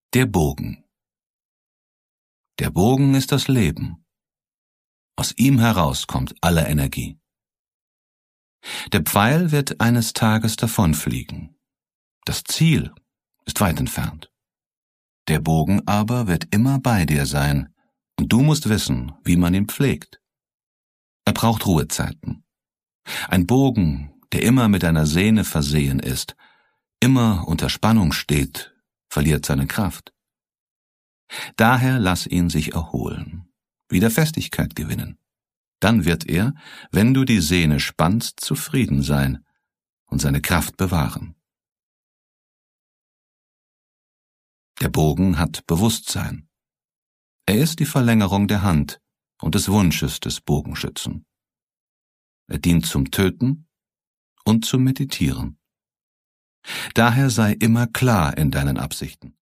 Der Bogen. Der Bogen ist das Leben. Aus ihm heraus kommt alle Energie. Der Pfeil wird eines Tages davonfliegen. Das Ziel ist weit entfernt. Der Bogen aber wird immer bei dir sein, und du musst wissen, wie man ihn pflegt. Er braucht Ruhezeiten. Ein Bogen, der immer mit einer Sehne versehen ist, immer unter Spannung steht, verliert seine Kraft. Daher lass ihn sich erholen, wieder Festigkeit gewinnen. Dann wird er, wenn du die Sehne spannst, zufrieden sein und seine Kraft bewahren. Der Bogen hat Bewusstsein. Er ist die Verlängerung der Hand und des Wunsches des Bogenschützen. Er dient zum Töten und zum Meditieren. Daher sei immer klar in deinen Absichten.